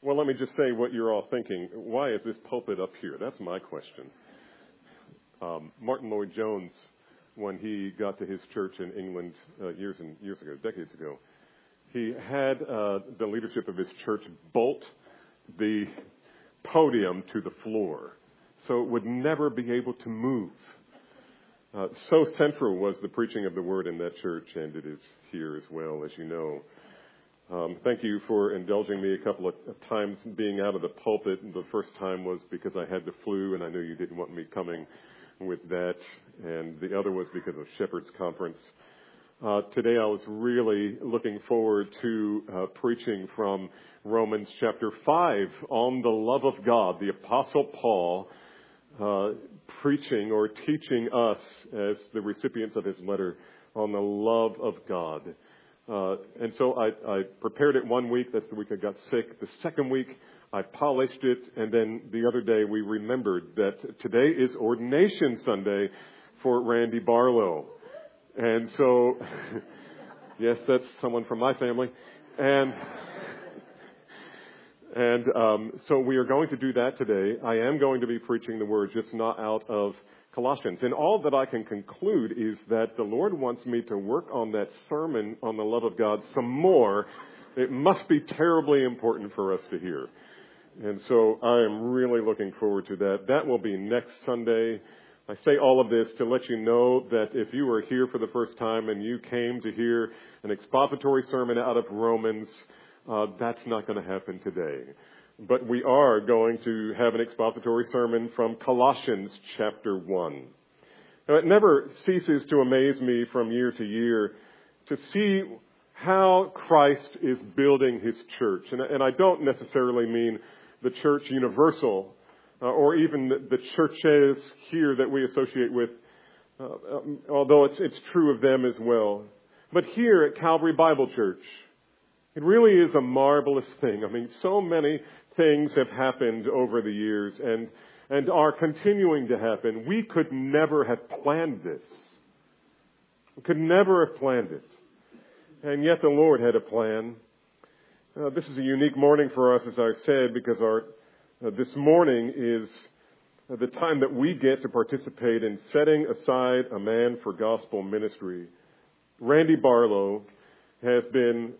Well, let me just say what you're all thinking. Why is this pulpit up here? That's my question. Martin Lloyd-Jones, when he got to his church in England years ago, decades ago, he had the leadership of his church bolt the podium to the floor so it would never be able to move. So central was the preaching of the word in that church, and it is here as well, as you know. Thank you for indulging me a couple of times being out of the pulpit. The first time was because I had the flu, and I knew you didn't want me coming with that. And the other was because of Shepherd's Conference. Today I was really looking forward to preaching from Romans chapter 5 on the love of God. The Apostle Paul preaching or teaching us as the recipients of his letter on the love of God. And so I prepared it 1 week. That's the week I got sick. The second week, I polished it. And then the other day, we remembered that today is Ordination Sunday for Randy Barlow. And so, yes, that's someone from my family. And so we are going to do that today. I am going to be preaching the word, just not out of Colossians. And all that I can conclude is that the Lord wants me to work on that sermon on the love of God some more. It must be terribly important for us to hear. And so I am really looking forward to that. That will be next Sunday. I say all of this to let you know that if you are here for the first time and you came to hear an expository sermon out of Romans, that's not going to happen today. But we are going to have an expository sermon from Colossians chapter 1. Now, it never ceases to amaze me from year to year to see how Christ is building his church. And I don't necessarily mean the church universal or even the churches here that we associate with, although it's true of them as well. But here at Calvary Bible Church, it really is a marvelous thing. I mean, so many things have happened over the years and are continuing to happen. We could never have planned this. We could never have planned it. And yet the Lord had a plan. This is a unique morning for us, as I said, because this morning is the time that we get to participate in setting aside a man for gospel ministry. Randy Barlow has been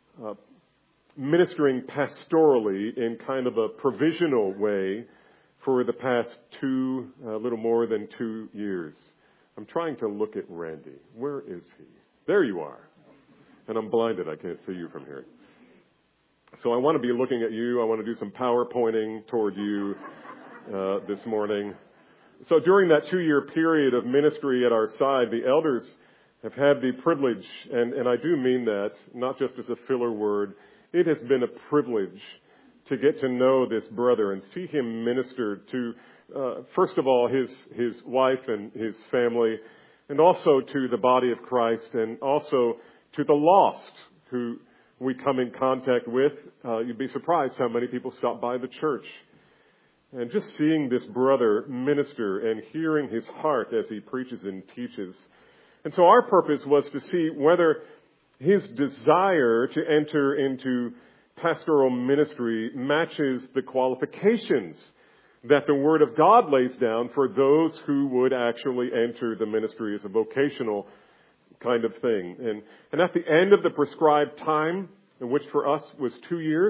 ministering pastorally in kind of a provisional way for the past a little more than 2 years. I'm trying to look at Randy. Where is he? There you are. And I'm blinded. I can't see you from here. So I want to be looking at you. I want to do some PowerPointing toward you this morning. So during that 2-year period of ministry at our side, the elders have had the privilege, and I do mean that, not just as a filler word. It has been a privilege to get to know this brother and see him minister to, first of all, his wife and his family, and also to the body of Christ, and also to the lost who we come in contact with. You'd be surprised how many people stop by the church. And just seeing this brother minister and hearing his heart as he preaches and teaches. And so our purpose was to see whether his desire to enter into pastoral ministry matches the qualifications that the Word of God lays down for those who would actually enter the ministry as a vocational kind of thing. And at the end of the prescribed time, which for us was 2 years,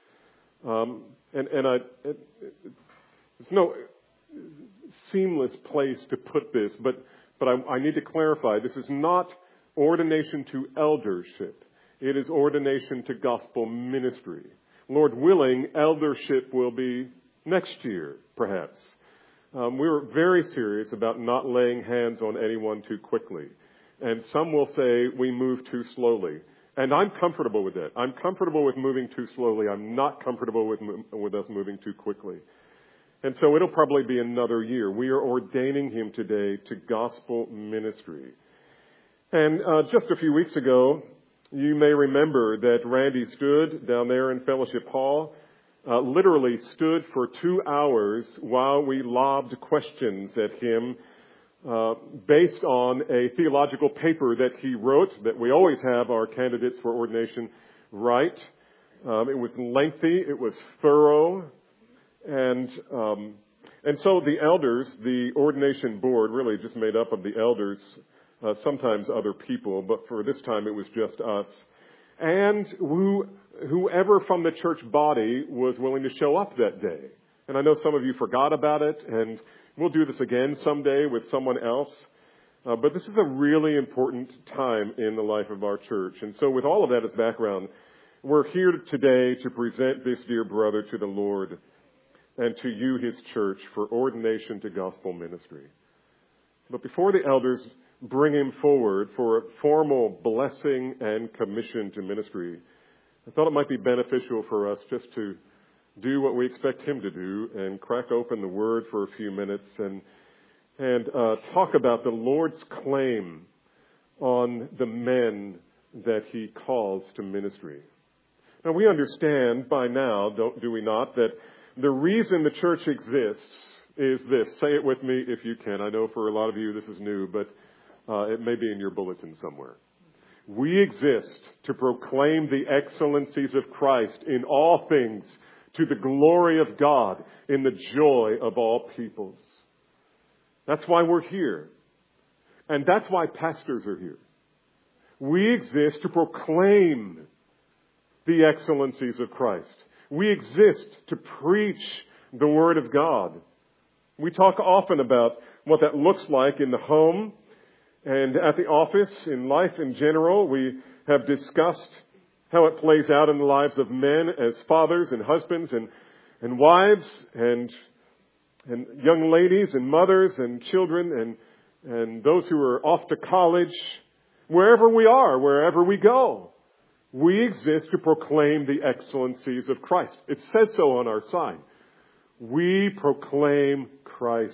there's no seamless place to put this, but I need to clarify, this is not ordination to eldership. It is ordination to gospel ministry. Lord willing, eldership will be next year, perhaps. We were very serious about not laying hands on anyone too quickly. And some will say we move too slowly. And I'm comfortable with that. I'm comfortable with moving too slowly. I'm not comfortable with us moving too quickly. And so it'll probably be another year. We are ordaining him today to gospel ministry. And just a few weeks ago, you may remember that Randy stood down there in Fellowship Hall, literally stood for 2 hours while we lobbed questions at him based on a theological paper that he wrote, that we always have our candidates for ordination write. It was lengthy. It was thorough. And so the elders, the ordination board, really just made up of the elders, sometimes other people, but for this time it was just us. And whoever from the church body was willing to show up that day. And I know some of you forgot about it, and we'll do this again someday with someone else. But this is a really important time in the life of our church. And so with all of that as background, we're here today to present this dear brother to the Lord and to you, his church, for ordination to gospel ministry. But before the elders bring him forward for a formal blessing and commission to ministry, I thought it might be beneficial for us just to do what we expect him to do and crack open the Word for a few minutes and talk about the Lord's claim on the men that he calls to ministry. Now, we understand by now, do we not, that the reason the church exists is this. Say it with me if you can. I know for a lot of you this is new, but it may be in your bulletin somewhere. We exist to proclaim the excellencies of Christ in all things to the glory of God in the joy of all peoples. That's why we're here. And that's why pastors are here. We exist to proclaim the excellencies of Christ. We exist to preach the Word of God. We talk often about what that looks like in the home and at the office, in life in general. We have discussed how it plays out in the lives of men as fathers and husbands and wives and young ladies and mothers and children and those who are off to college. Wherever we are, wherever we go, we exist to proclaim the excellencies of Christ. It says so on our sign. We proclaim Christ.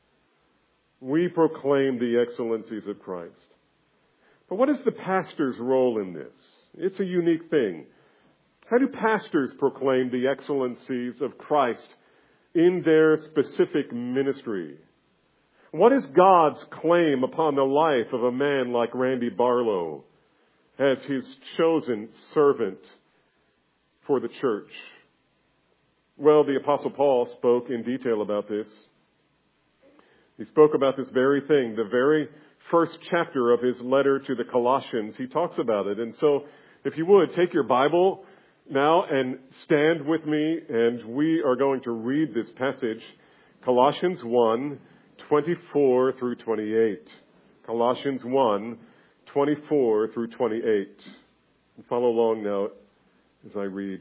We proclaim the excellencies of Christ. But what is the pastor's role in this? It's a unique thing. How do pastors proclaim the excellencies of Christ in their specific ministry? What is God's claim upon the life of a man like Randy Barlow as his chosen servant for the church? Well, the Apostle Paul spoke in detail about this. He spoke about this very thing. The very first chapter of his letter to the Colossians, he talks about it. And so, if you would, take your Bible now and stand with me, and we are going to read this passage, Colossians 1, 24 through 28. Colossians 1, 24 through 28. And follow along now as I read.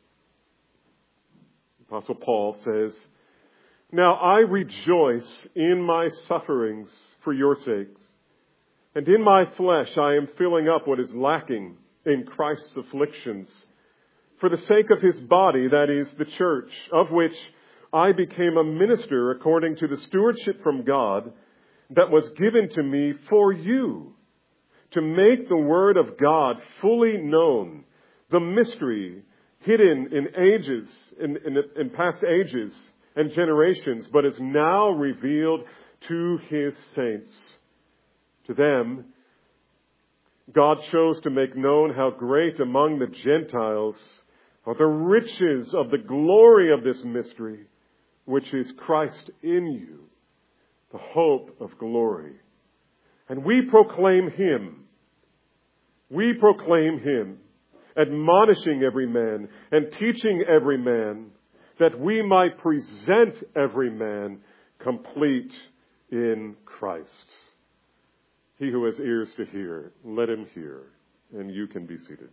Apostle Paul says, "Now I rejoice in my sufferings for your sakes, and in my flesh I am filling up what is lacking in Christ's afflictions, for the sake of his body, that is, the church, of which I became a minister according to the stewardship from God that was given to me for you, to make the word of God fully known, the mystery hidden in ages, in past ages and generations, but is now revealed to his saints. To them, God chose to make known how great among the Gentiles are the riches of the glory of this mystery, which is Christ in you, the hope of glory. And we proclaim him. We proclaim him, admonishing every man and teaching every man, that we might present every man complete in Christ." He who has ears to hear, let him hear. And you can be seated.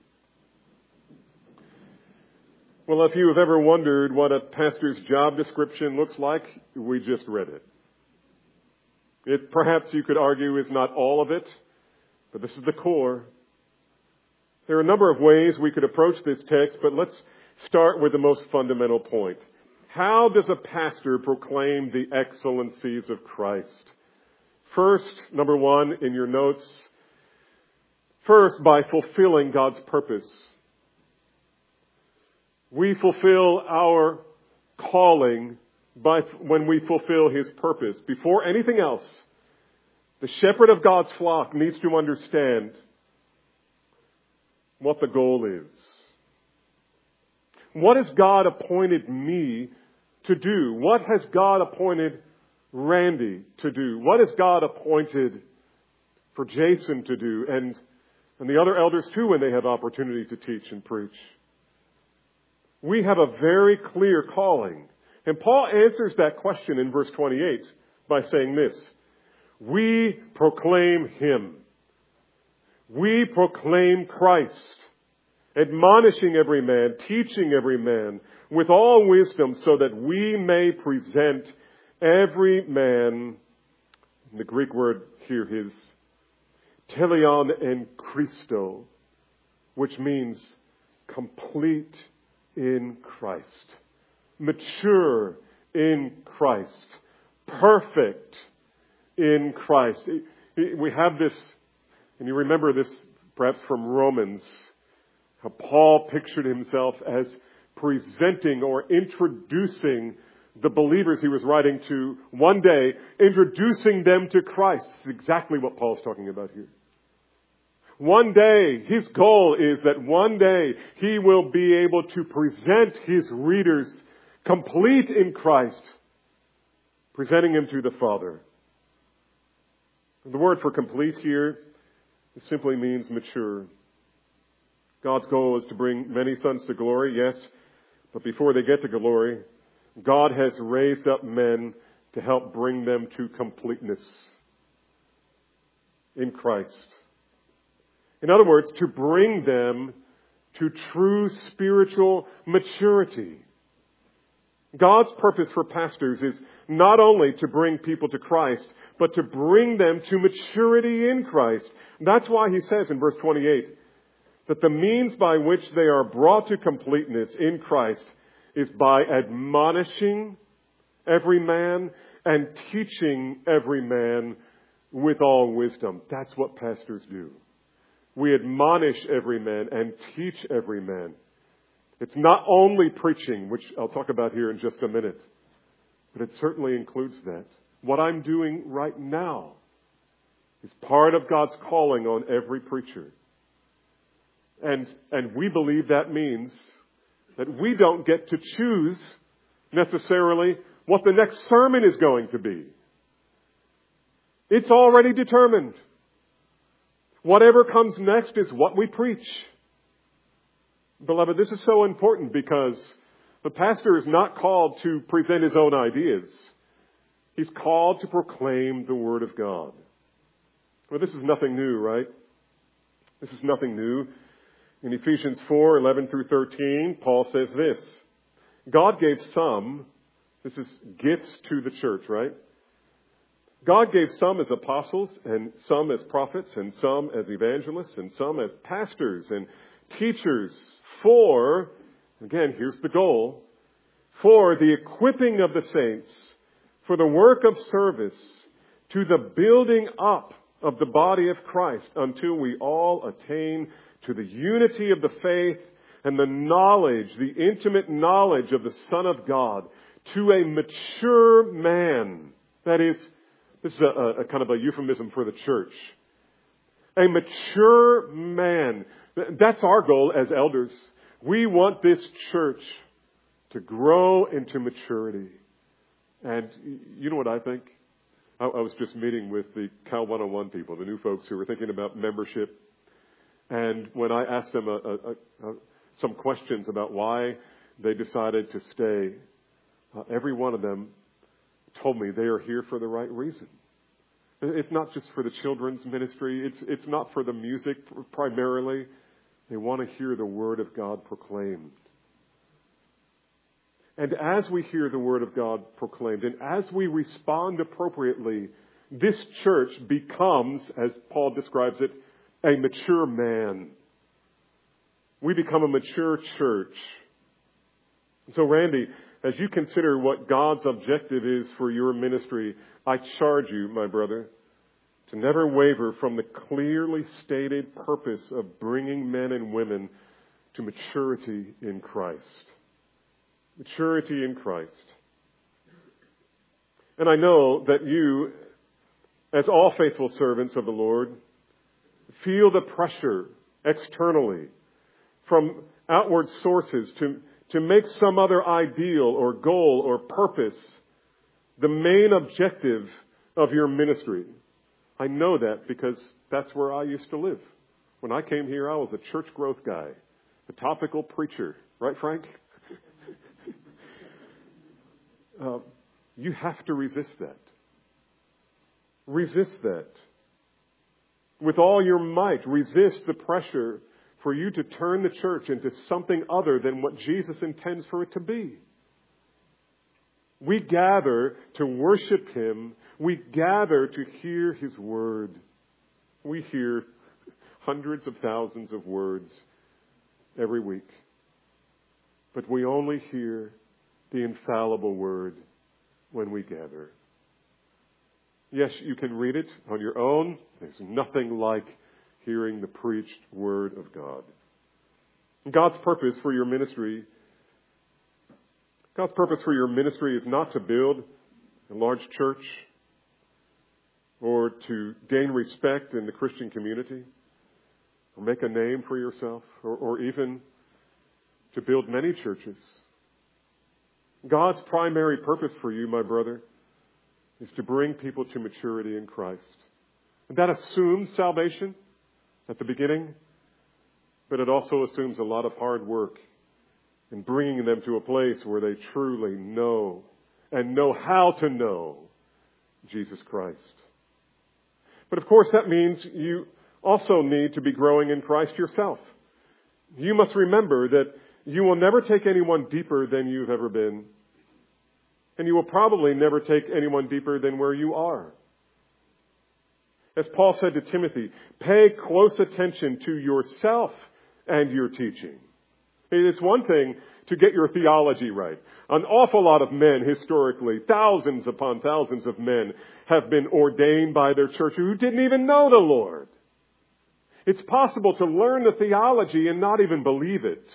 Well, if you have ever wondered what a pastor's job description looks like, we just read it. It perhaps you could argue is not all of it, but this is the core. There are a number of ways we could approach this text, but let's start with the most fundamental point. How does a pastor proclaim the excellencies of Christ? First, number one in your notes, first by fulfilling God's purpose. We fulfill our calling when we fulfill his purpose. Before anything else, the shepherd of God's flock needs to understand what the goal is. What has God appointed me to do? What has God appointed Randy to do? What has God appointed for Jason to do? And the other elders too, when they have opportunity to teach and preach. We have a very clear calling. And Paul answers that question in verse 28 by saying this: we proclaim Him. We proclaim Christ, admonishing every man, teaching every man with all wisdom, so that we may present every man, the Greek word here is teleon en Christo, which means complete in Christ, mature in Christ, perfect in Christ. We have this, and you remember this perhaps from Romans, how Paul pictured himself as presenting or introducing the believers he was writing to one day, introducing them to Christ. It's exactly what Paul's talking about here. One day, his goal is that one day he will be able to present his readers complete in Christ, presenting him to the Father. The word for complete here simply means mature. God's goal is to bring many sons to glory, yes, but before they get to glory, God has raised up men to help bring them to completeness in Christ. In other words, to bring them to true spiritual maturity. God's purpose for pastors is not only to bring people to Christ, but to bring them to maturity in Christ. That's why he says in verse 28 that the means by which they are brought to completeness in Christ is by admonishing every man and teaching every man with all wisdom. That's what pastors do. We admonish every man and teach every man. It's not only preaching, which I'll talk about here in just a minute, but it certainly includes that. What I'm doing right now is part of God's calling on every preacher. And we believe that means that we don't get to choose necessarily what the next sermon is going to be. It's already determined. Whatever comes next is what we preach. Beloved, this is so important because the pastor is not called to present his own ideas. He's called to proclaim the Word of God. Well, this is nothing new, right? This is nothing new. In Ephesians 4:11 through 13, Paul says this: God gave some, this is gifts to the church, right? God gave some as apostles, and some as prophets, and some as evangelists, and some as pastors and teachers for, again, here's the goal, for the equipping of the saints, for the work of service, to the building up of the body of Christ, until we all attain to the unity of the faith and the knowledge, the intimate knowledge of the Son of God, to a mature man. That is, this is a kind of a euphemism for the church. A mature man. That's our goal as elders. We want this church to grow into maturity. And you know what I think? I was just meeting with the Cal 101 people, the new folks who were thinking about membership. And when I asked them some questions about why they decided to stay, every one of them told me they are here for the right reason. It's not just for the children's ministry. It's not for the music primarily. They want to hear the Word of God proclaimed. And as we hear the Word of God proclaimed, and as we respond appropriately, this church becomes, as Paul describes it, a mature man. We become a mature church. So Randy, as you consider what God's objective is for your ministry, I charge you, my brother, to never waver from the clearly stated purpose of bringing men and women to maturity in Christ. Maturity in Christ. And I know that you, as all faithful servants of the Lord, feel the pressure externally from outward sources to make some other ideal or goal or purpose the main objective of your ministry. I know that because that's where I used to live. When I came here, I was a church growth guy, a topical preacher. Right, Frank? You have to resist that. Resist that. With all your might, resist the pressure for you to turn the church into something other than what Jesus intends for it to be. We gather to worship Him. We gather to hear His Word. We hear hundreds of thousands of words every week. But we only hear the infallible Word when we gather. Yes, you can read it on your own. There's nothing like hearing the preached Word of God. God's purpose for your ministry is not to build a large church or to gain respect in the Christian community or make a name for yourself or even to build many churches. God's primary purpose for you, my brother, is to bring people to maturity in Christ. And that assumes salvation at the beginning, but it also assumes a lot of hard work in bringing them to a place where they truly know and know how to know Jesus Christ. But of course, that means you also need to be growing in Christ yourself. You must remember that you will never take anyone deeper than you've ever been. And you will probably never take anyone deeper than where you are. As Paul said to Timothy, pay close attention to yourself and your teaching. It's one thing to get your theology right. An awful lot of men historically, thousands upon thousands of men, have been ordained by their church who didn't even know the Lord. It's possible to learn the theology and not even believe it.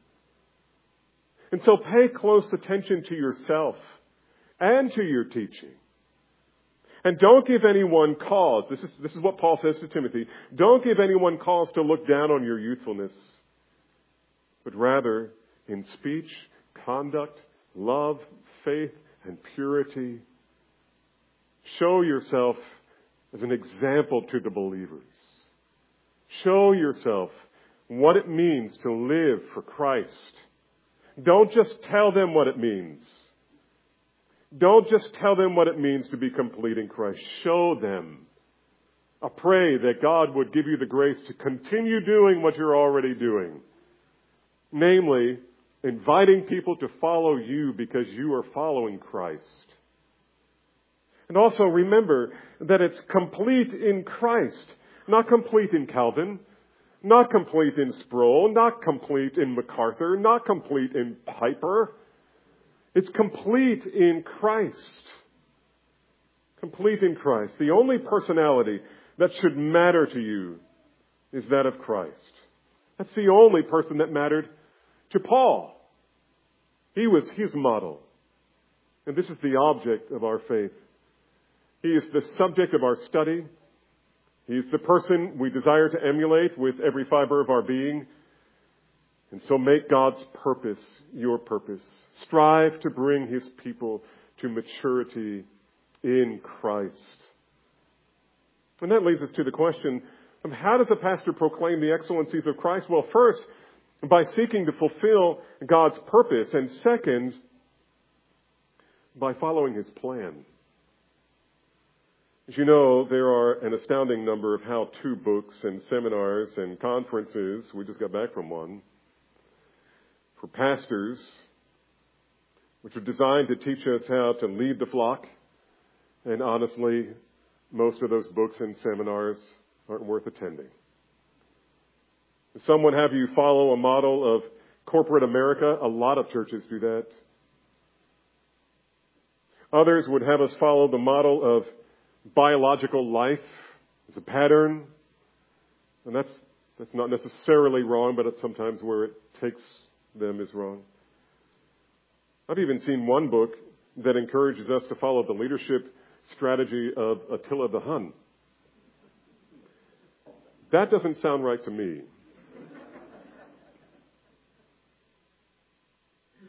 And so pay close attention to yourself and to your teaching. And don't give anyone cause. This is what Paul says to Timothy. Don't give anyone cause to look down on your youthfulness, but rather in speech, conduct, love, faith, and purity, show yourself as an example to the believers. Show yourself what it means to live for Christ. Don't just tell them what it means. Don't just tell them what it means to be complete in Christ. Show them. I pray that God would give you the grace to continue doing what you're already doing. Namely, inviting people to follow you because you are following Christ. And also remember that it's complete in Christ, not complete in Calvin, not complete in Sproul, not complete in MacArthur, not complete in Piper. It's complete in Christ. Complete in Christ. The only personality that should matter to you is that of Christ. That's the only person that mattered to Paul. He was his model. And this is the object of our faith. He is the subject of our study. He is the person we desire to emulate with every fiber of our being. And so make God's purpose your purpose. Strive to bring His people to maturity in Christ. And that leads us to the question of how does a pastor proclaim the excellencies of Christ? Well, first, by seeking to fulfill God's purpose. And second, by following His plan. As you know, there are an astounding number of how-to books and seminars and conferences. We just got back from one. For pastors, which are designed to teach us how to lead the flock. And honestly, most of those books and seminars aren't worth attending. Some would have you follow a model of corporate America. A lot of churches do that. Others would have us follow the model of biological life as a pattern. And that's not necessarily wrong, but it's sometimes where it takes them is wrong. I've even seen one book that encourages us to follow the leadership strategy of Attila the Hun. That doesn't sound right to me.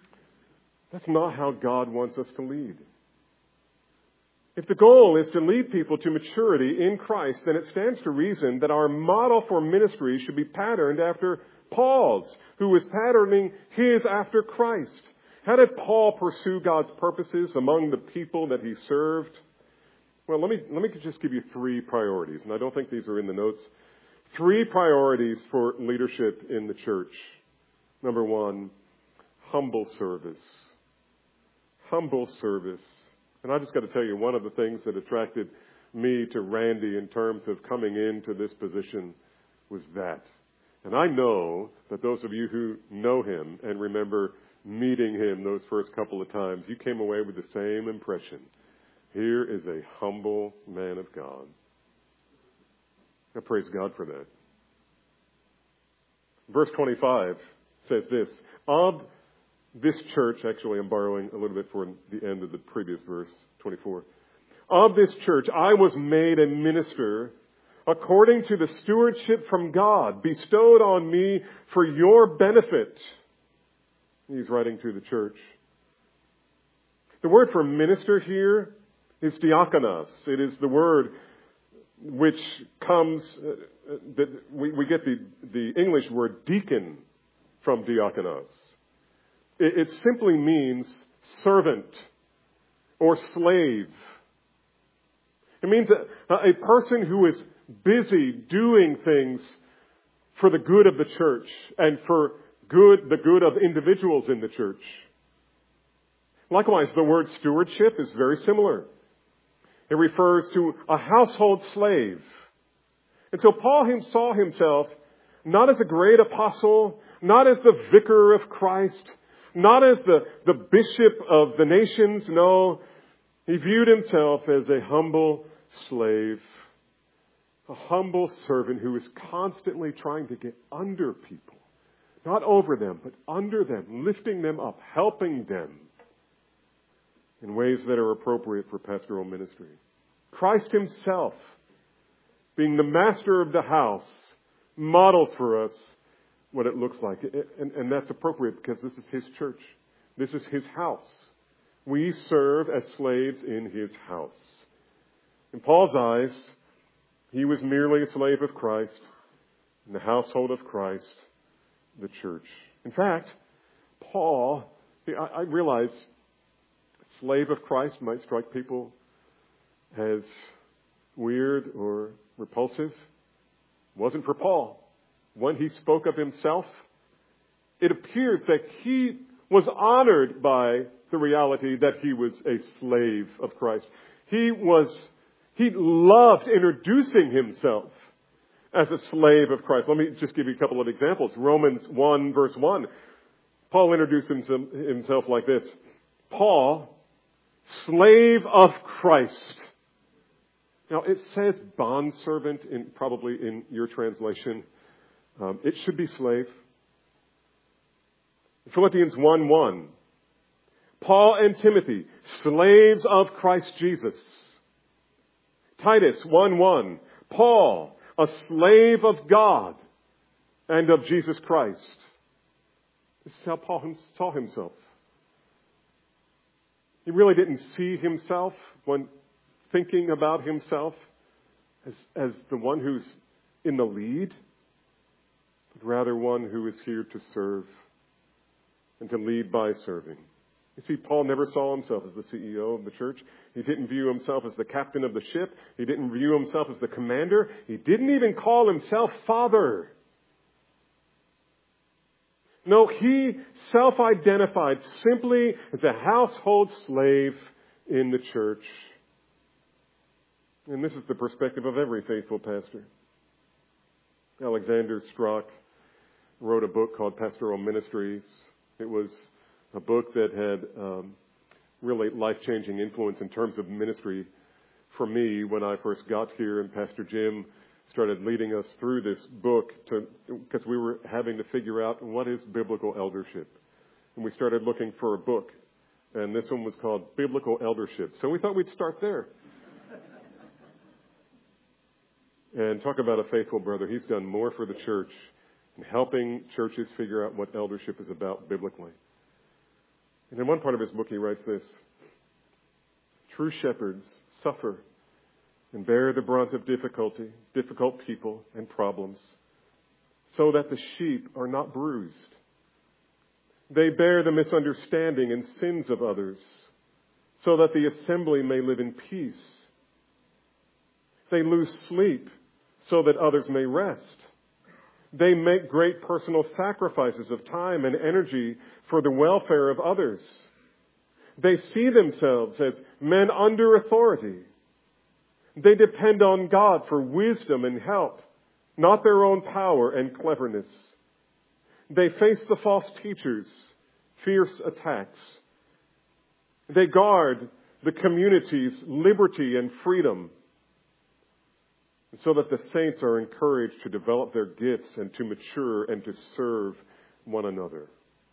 That's not how God wants us to lead. If the goal is to lead people to maturity in Christ, then it stands to reason that our model for ministry should be patterned after Paul's, who was patterning his after Christ. How did Paul pursue God's purposes among the people that he served? Well, let me just give you 3 priorities, and I don't think these are in the notes. 3 priorities for leadership in the church. Number 1, humble service. Humble service. And I just got to tell you, one of the things that attracted me to Randy in terms of coming into this position was that. And I know that those of you who know him and remember meeting him those first couple of times, you came away with the same impression. Here is a humble man of God. I praise God for that. Verse 25 says this, of this church, actually I'm borrowing a little bit from the end of the previous verse, 24. Of this church I was made a minister according to the stewardship from God bestowed on me for your benefit. He's writing to the church. The word for minister here is diakonos. It is the word which comes, that we get the English word deacon from diakonos. It simply means servant or slave. It means a person who is busy doing things for the good of the church and for the good of individuals in the church. Likewise, the word stewardship is very similar. It refers to a household slave. And so Paul saw himself not as a great apostle, not as the vicar of Christ, not as the bishop of the nations. No, he viewed himself as a humble slave, a humble servant who is constantly trying to get under people, not over them, but under them, lifting them up, helping them in ways that are appropriate for pastoral ministry. Christ himself, being the master of the house, models for us what it looks like. And that's appropriate because this is his church. This is his house. We serve as slaves in his house. In Paul's eyes, he was merely a slave of Christ in the household of Christ, the church. In fact, Paul, I realize slave of Christ might strike people as weird or repulsive. It wasn't for Paul. When he spoke of himself, it appears that he was honored by the reality that he was a slave of Christ. He loved introducing himself as a slave of Christ. Let me just give you a couple of examples. Romans 1 verse 1. Paul introduced himself like this. Paul, slave of Christ. Now it says bondservant probably in your translation. It should be slave. Philippians 1:1. Paul and Timothy, slaves of Christ Jesus. Titus 1:1. Paul, a slave of God and of Jesus Christ. This is how Paul saw himself. He really didn't see himself when thinking about himself as the one who's in the lead, but rather one who is here to serve and to lead by serving. You see, Paul never saw himself as the CEO of the church. He didn't view himself as the captain of the ship. He didn't view himself as the commander. He didn't even call himself father. No, he self-identified simply as a household slave in the church. And this is the perspective of every faithful pastor. Alexander Strauch wrote a book called Pastoral Ministries. It was a book that had really life-changing influence in terms of ministry for me when I first got here, and Pastor Jim started leading us through this book because we were having to figure out what is biblical eldership. And we started looking for a book, and this one was called Biblical Eldership. So we thought we'd start there. And talk about a faithful brother. He's done more for the church in helping churches figure out what eldership is about biblically. And in one part of his book he writes this: true shepherds suffer and bear the brunt of difficult people and problems, so that the sheep are not bruised. They bear the misunderstanding and sins of others, so that the assembly may live in peace. They lose sleep so that others may rest. They make great personal sacrifices of time and energy for the welfare of others. They see themselves as men under authority. They depend on God for wisdom and help, not their own power and cleverness. They face the false teachers' fierce attacks. They guard the community's liberty and freedom, so that the saints are encouraged to develop their gifts and to mature and to serve one another.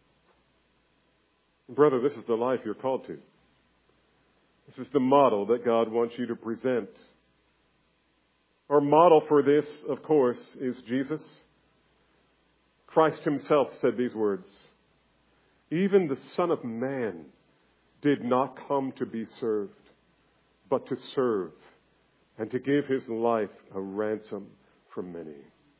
Brother, this is the life you're called to. This is the model that God wants you to present. Our model for this, of course, is Jesus. Christ himself said these words: "Even the Son of Man did not come to be served, but to serve, and to give his life a ransom for many."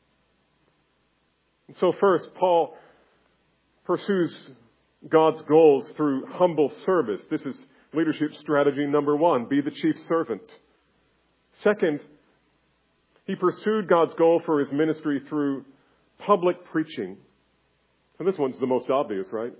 And so first, Paul pursues God's goals through humble service. This is leadership strategy number 1, be the chief servant. Second, he pursued God's goal for his ministry through public preaching. And this one's the most obvious, right?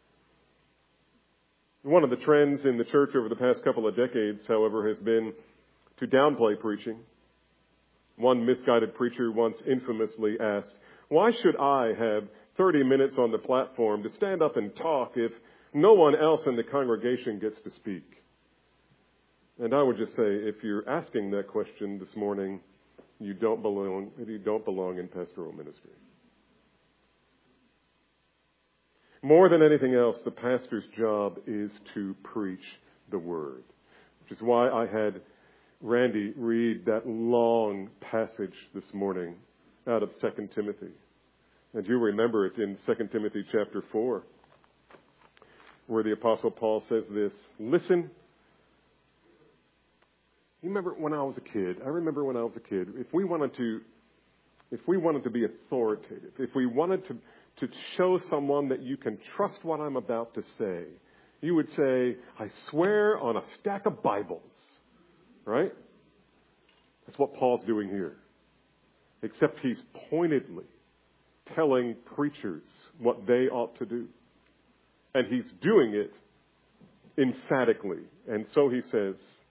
One of the trends in the church over the past couple of decades, however, has been to downplay preaching. One misguided preacher once infamously asked, "Why should I have 30 minutes on the platform to stand up and talk if no one else in the congregation gets to speak?" And I would just say, if you're asking that question this morning, you don't belong in pastoral ministry. More than anything else, the pastor's job is to preach the word, which is why I had Randy read that long passage this morning out of 2 Timothy. And you remember it in 2 Timothy chapter 4, where the Apostle Paul says this: "Listen." You remember when I was a kid? I remember when I was a kid. If we wanted to be authoritative, if we wanted to show someone that you can trust what I'm about to say, you would say, "I swear on a stack of Bibles." Right? That's what Paul's doing here. Except he's pointedly telling preachers what they ought to do. And he's doing it emphatically. And so he says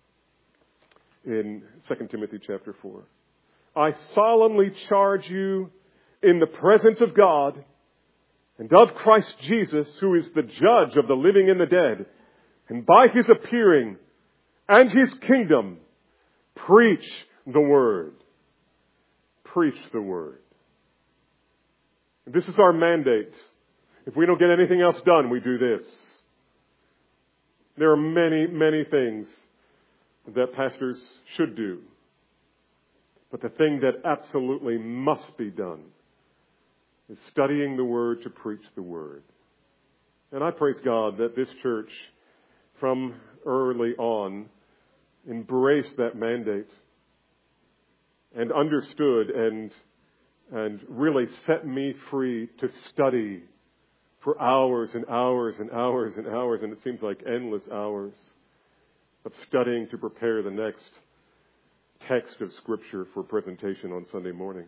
in 2 Timothy chapter 4, "I solemnly charge you in the presence of God and of Christ Jesus, who is the judge of the living and the dead, and by his appearing and his kingdom, preach the word." Preach the word. This is our mandate. If we don't get anything else done, we do this. There are many, many things that pastors should do. But the thing that absolutely must be done is studying the word to preach the word. And I praise God that this church, from early on, embraced that mandate and understood and really set me free to study for hours and hours and hours and hours, and it seems like endless hours of studying to prepare the next text of Scripture for presentation on Sunday morning.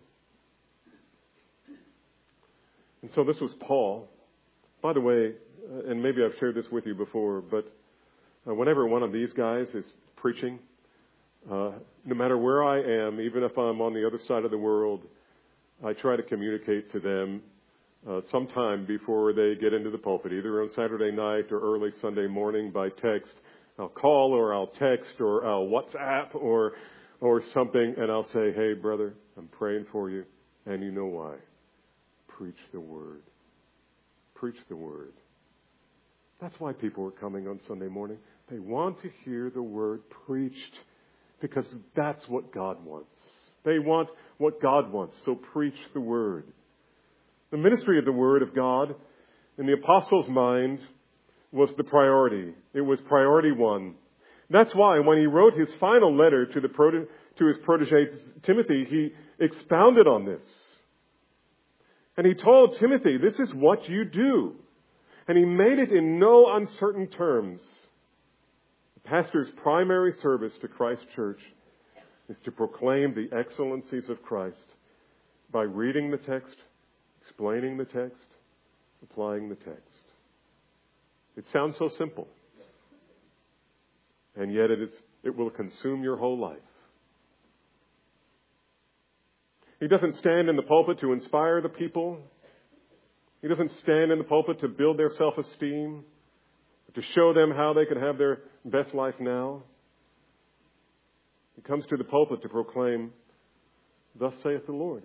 And so this was Paul. By the way, and maybe I've shared this with you before, but whenever one of these guys is preaching, no matter where I am, even if I'm on the other side of the world, I try to communicate to them sometime before they get into the pulpit, either on Saturday night or early Sunday morning by text. I'll call or I'll text or I'll WhatsApp or something, and I'll say, "Hey, brother, I'm praying for you, and you know why. Preach the word. Preach the word." That's why people are coming on Sunday morning. They want to hear the word preached because that's what God wants. They want what God wants, so preach the word. The ministry of the word of God in the apostles' mind was the priority. It was priority one. That's why when he wrote his final letter to his protege Timothy, he expounded on this. And he told Timothy, this is what you do. And he made it in no uncertain terms. The pastor's primary service to Christ's church is to proclaim the excellencies of Christ by reading the text, explaining the text, applying the text. It sounds so simple. And yet it will consume your whole life. He doesn't stand in the pulpit to inspire the people. He doesn't stand in the pulpit to build their self-esteem, to show them how they can have their best life now. He comes to the pulpit to proclaim, thus saith the Lord.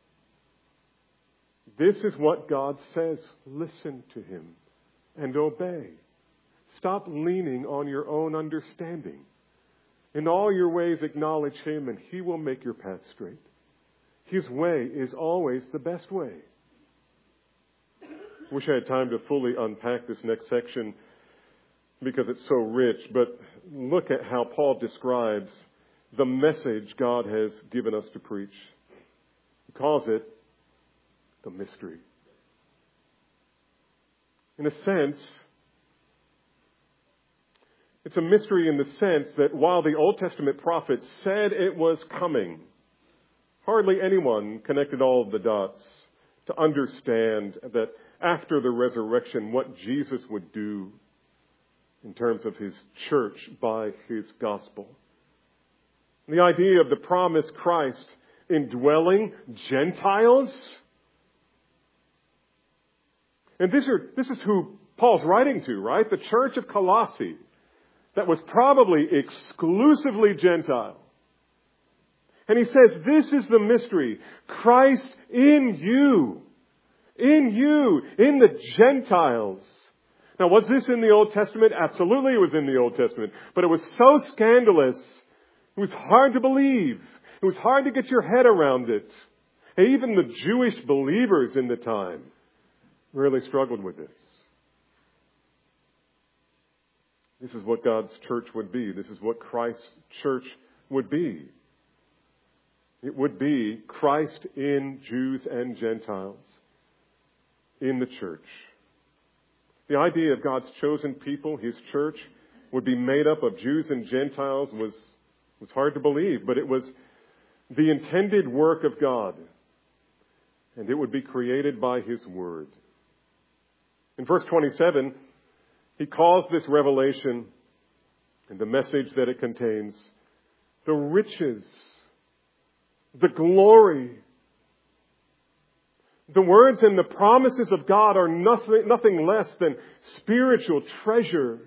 This is what God says. Listen to him and obey. Stop leaning on your own understanding. In all your ways acknowledge him and he will make your path straight. His way is always the best way. Wish I had time to fully unpack this next section because it's so rich, but look at how Paul describes the message God has given us to preach. He calls it the mystery. In a sense, it's a mystery in the sense that while the Old Testament prophets said it was coming, hardly anyone connected all of the dots to understand that after the resurrection, what Jesus would do in terms of his church by his gospel. The idea of the promised Christ indwelling Gentiles. And this is who Paul's writing to, right? The church of Colossae that was probably exclusively Gentile. And he says, this is the mystery. Christ in you, in the Gentiles. Now, was this in the Old Testament? Absolutely, it was in the Old Testament. But it was so scandalous, it was hard to believe. It was hard to get your head around it. And even the Jewish believers in the time really struggled with this. This is what God's church would be. This is what Christ's church would be. It would be Christ in Jews and Gentiles in the church. The idea of God's chosen people, his church, would be made up of Jews and Gentiles was hard to believe, but it was the intended work of God. And it would be created by his word. In verse 27, he calls this revelation and the message that it contains the riches, the glory. The words and the promises of God are nothing less than spiritual treasure.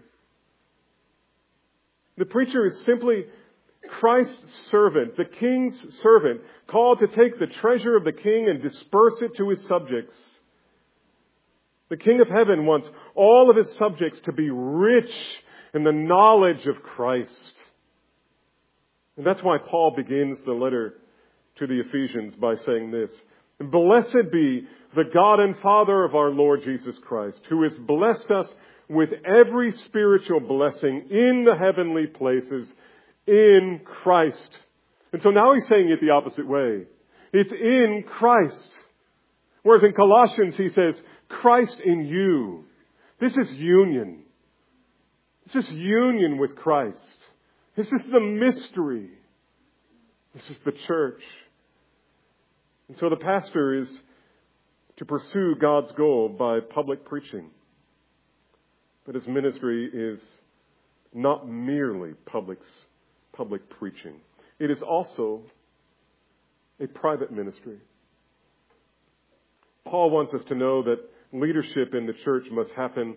The preacher is simply Christ's servant, the king's servant, called to take the treasure of the king and disperse it to his subjects. The King of Heaven wants all of his subjects to be rich in the knowledge of Christ. And that's why Paul begins the letter to the Ephesians by saying this: Blessed be the God and Father of our Lord Jesus Christ, who has blessed us with every spiritual blessing in the heavenly places in Christ. And so now he's saying it the opposite way. It's in Christ. Whereas in Colossians he says, Christ in you. This is union. This is union with Christ. This is the mystery. This is the church. And so the pastor is to pursue God's goal by public preaching. But his ministry is not merely public preaching. It is also a private ministry. Paul wants us to know that leadership in the church must happen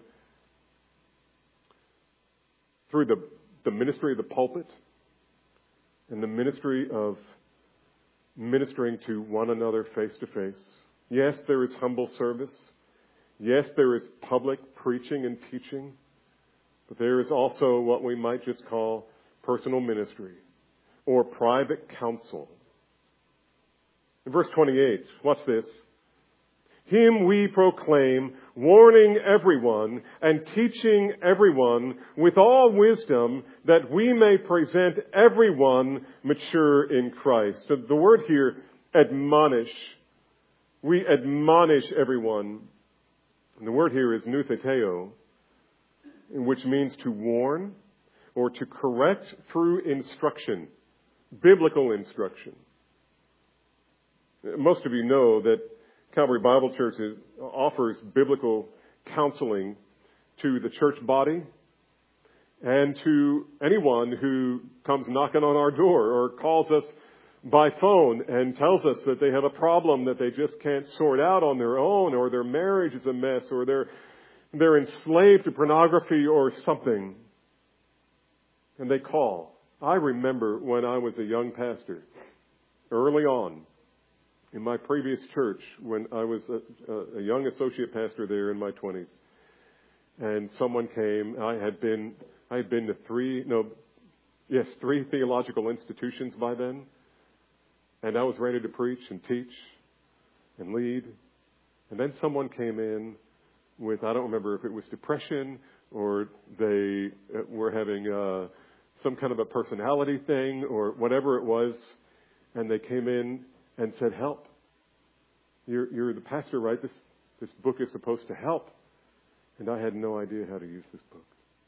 through the ministry of the pulpit and the ministry of ministering to one another face to face. Yes, there is humble service. Yes, there is public preaching and teaching. But there is also what we might just call personal ministry or private counsel. In verse 28, watch this. Him we proclaim, warning everyone and teaching everyone with all wisdom, that we may present everyone mature in Christ. So the word here, admonish. We admonish everyone. And the word here is noutheteo, which means to warn or to correct through instruction, biblical instruction. Most of you know that Calvary Bible Church offers biblical counseling to the church body and to anyone who comes knocking on our door or calls us by phone and tells us that they have a problem that they just can't sort out on their own, or their marriage is a mess, or they're enslaved to pornography or something. And they call. I remember when I was a young pastor, early on, in my previous church, when I was a young associate pastor there in my 20s, and someone came. I had been to three theological institutions by then, and I was ready to preach and teach and lead. And then someone came in with, I don't remember if it was depression or they were having some kind of a personality thing or whatever it was, and they came in and said, help. You're the pastor, right? This book is supposed to help. And I had no idea how to use this book.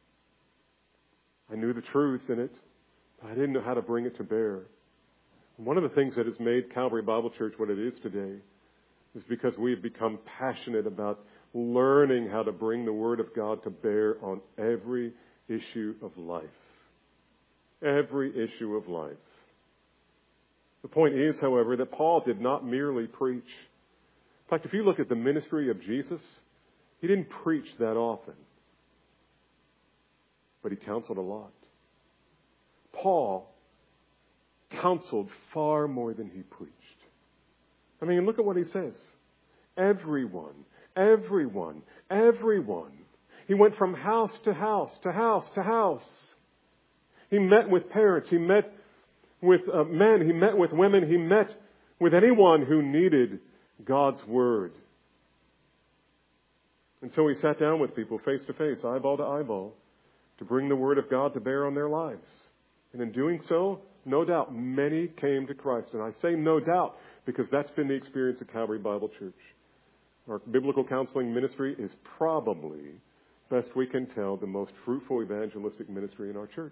I knew the truth in it, but I didn't know how to bring it to bear. One of the things that has made Calvary Bible Church what it is today is because we've become passionate about learning how to bring the Word of God to bear on every issue of life. Every issue of life. The point is, however, that Paul did not merely preach. In fact, if you look at the ministry of Jesus, he didn't preach that often. But he counseled a lot. Paul counseled far more than he preached. I mean, look at what he says. Everyone. He went from house to house, to house to house. He met with parents. He met with men. He met with women. He met with anyone who needed God's Word. And so he sat down with people face to face, eyeball to eyeball, to bring the Word of God to bear on their lives. And in doing so, no doubt, many came to Christ. And I say no doubt because that's been the experience of Calvary Bible Church. Our biblical counseling ministry is probably, best we can tell, the most fruitful evangelistic ministry in our church.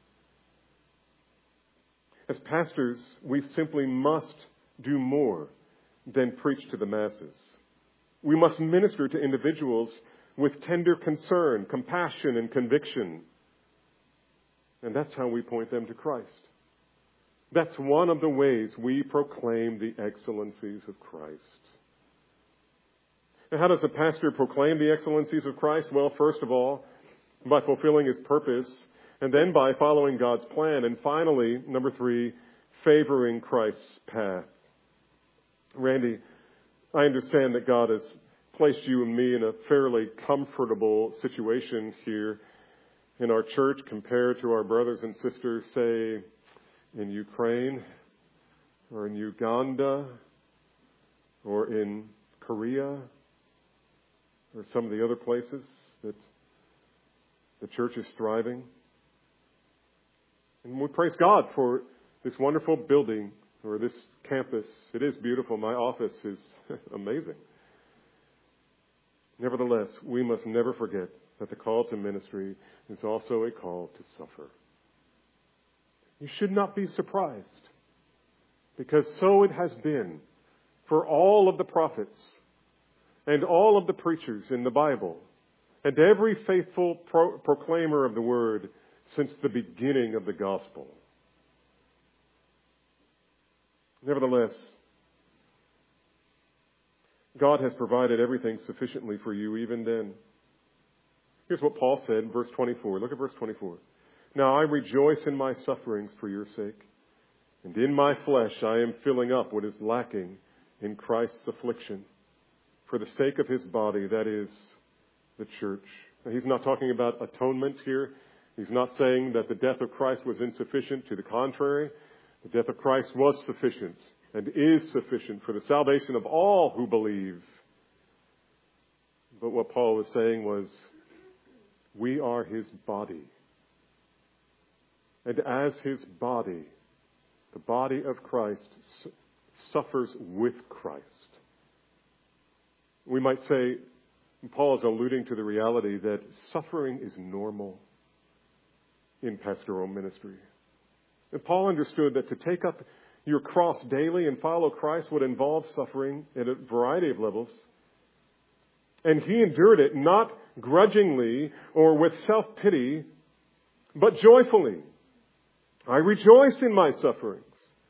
As pastors, we simply must do more than preach to the masses. We must minister to individuals with tender concern, compassion, and conviction. And that's how we point them to Christ. That's one of the ways we proclaim the excellencies of Christ. Now, how does a pastor proclaim the excellencies of Christ? Well, first of all, by fulfilling his purpose, and then by following God's plan, and finally, number 3, favoring Christ's path. Randy, I understand that God has placed you and me in a fairly comfortable situation here in our church compared to our brothers and sisters, say, in Ukraine or in Uganda or in Korea or some of the other places that the church is thriving. And we praise God for this wonderful building or this campus. It is beautiful. My office is amazing. Nevertheless, we must never forget that the call to ministry is also a call to suffer. You should not be surprised, because so it has been for all of the prophets and all of the preachers in the Bible and every faithful proclaimer of the Word since the beginning of the gospel. Nevertheless, God has provided everything sufficiently for you even then. Here's what Paul said in verse 24. Look at verse 24. Now I rejoice in my sufferings for your sake, and in my flesh I am filling up what is lacking in Christ's affliction for the sake of his body, that is, the church. Now, he's not talking about atonement here. He's not saying that the death of Christ was insufficient. To the contrary, the death of Christ was sufficient and is sufficient for the salvation of all who believe. But what Paul was saying was, we are his body. And as his body, the body of Christ suffers with Christ. We might say, Paul is alluding to the reality that suffering is normal in pastoral ministry. And Paul understood that to take up your cross daily and follow Christ would involve suffering at a variety of levels. And he endured it not grudgingly or with self-pity, but joyfully. I rejoice in my sufferings.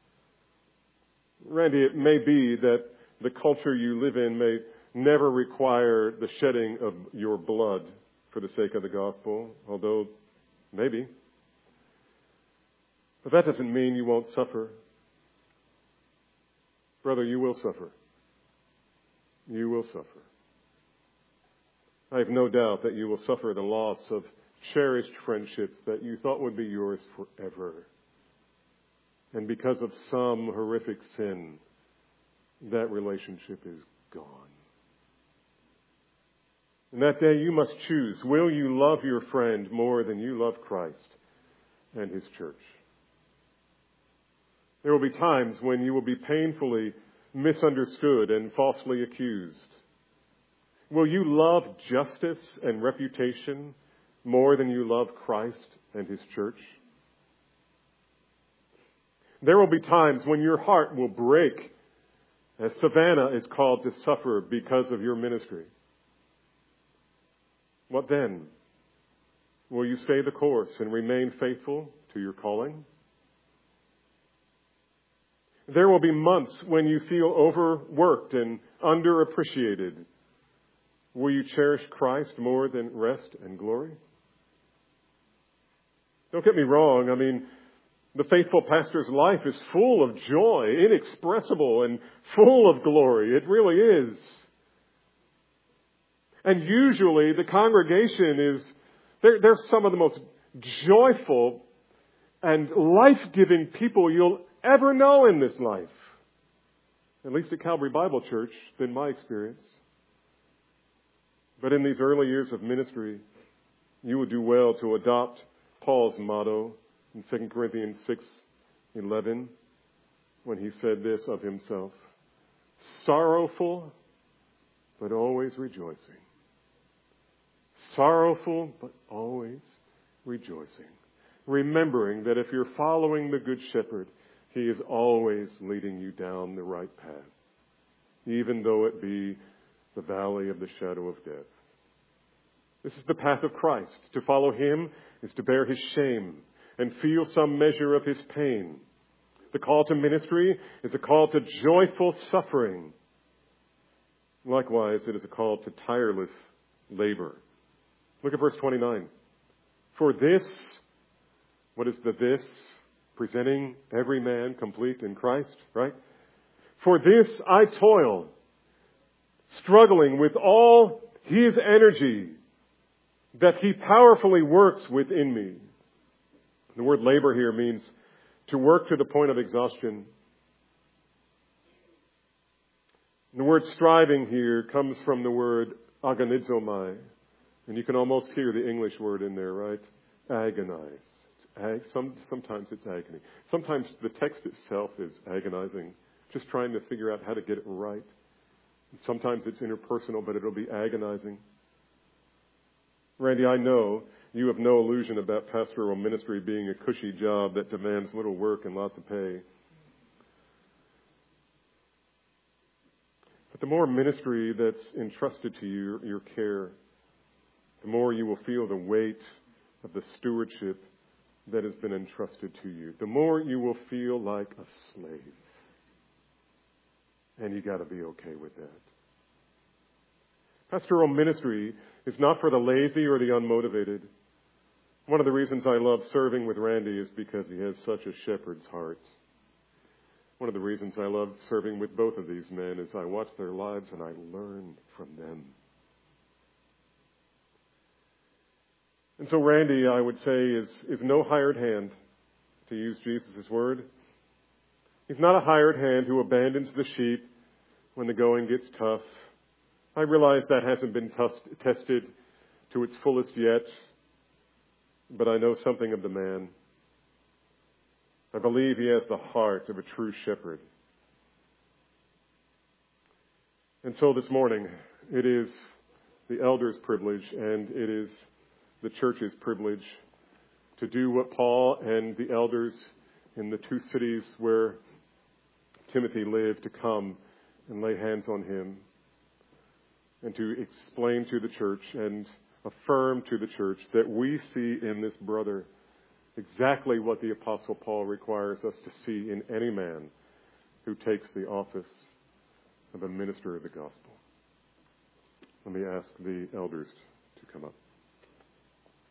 Randy, it may be that the culture you live in may never require the shedding of your blood for the sake of the gospel, although maybe. But that doesn't mean you won't suffer. Brother, you will suffer. You will suffer. I have no doubt that you will suffer the loss of cherished friendships that you thought would be yours forever. And because of some horrific sin, that relationship is gone. And that day you must choose, will you love your friend more than you love Christ and his church? There will be times when you will be painfully misunderstood and falsely accused. Will you love justice and reputation more than you love Christ and his church? There will be times when your heart will break, as Savannah is called to suffer because of your ministry. What then? Will you stay the course and remain faithful to your calling? There will be months when you feel overworked and underappreciated. Will you cherish Christ more than rest and glory? Don't get me wrong. I mean, the faithful pastor's life is full of joy, inexpressible and full of glory. It really is. And usually the congregation is, they're some of the most joyful and life-giving people you'll ever know in this life. At least at Calvary Bible Church, been my experience. But in these early years of ministry, you would do well to adopt Paul's motto in 2 Corinthians 6:11, when he said this of himself: sorrowful, but always rejoicing. Sorrowful, but always rejoicing. Remembering that if you're following the Good Shepherd, he is always leading you down the right path, even though it be the valley of the shadow of death. This is the path of Christ. To follow him is to bear his shame and feel some measure of his pain. The call to ministry is a call to joyful suffering. Likewise, it is a call to tireless labor. Look at verse 29. For this, what is the this? Presenting every man complete in Christ, right? For this I toil, struggling with all his energy that he powerfully works within me. The word labor here means to work to the point of exhaustion. The word striving here comes from the word agonizomai. And you can almost hear the English word in there, right? Agonize. Sometimes it's agony. Sometimes the text itself is agonizing, just trying to figure out how to get it right. And sometimes it's interpersonal, but it'll be agonizing. Randy, I know you have no illusion about pastoral ministry being a cushy job that demands little work and lots of pay. But the more ministry that's entrusted to you, your care, the more you will feel the weight of the stewardship that has been entrusted to you. The more you will feel like a slave. And you got to be okay with that. Pastoral ministry is not for the lazy or the unmotivated. One of the reasons I love serving with Randy is because he has such a shepherd's heart. One of the reasons I love serving with both of these men is I watch their lives and I learn from them. And so Randy, I would say, is no hired hand, to use Jesus' word. He's not a hired hand who abandons the sheep when the going gets tough. I realize that hasn't been tested to its fullest yet, but I know something of the man. I believe he has the heart of a true shepherd. And so this morning, it is the elders' privilege and it is the church's privilege to do what Paul and the elders in the two cities where Timothy lived, to come and lay hands on him and to explain to the church and affirm to the church that we see in this brother exactly what the Apostle Paul requires us to see in any man who takes the office of a minister of the gospel. Let me ask the elders to come up.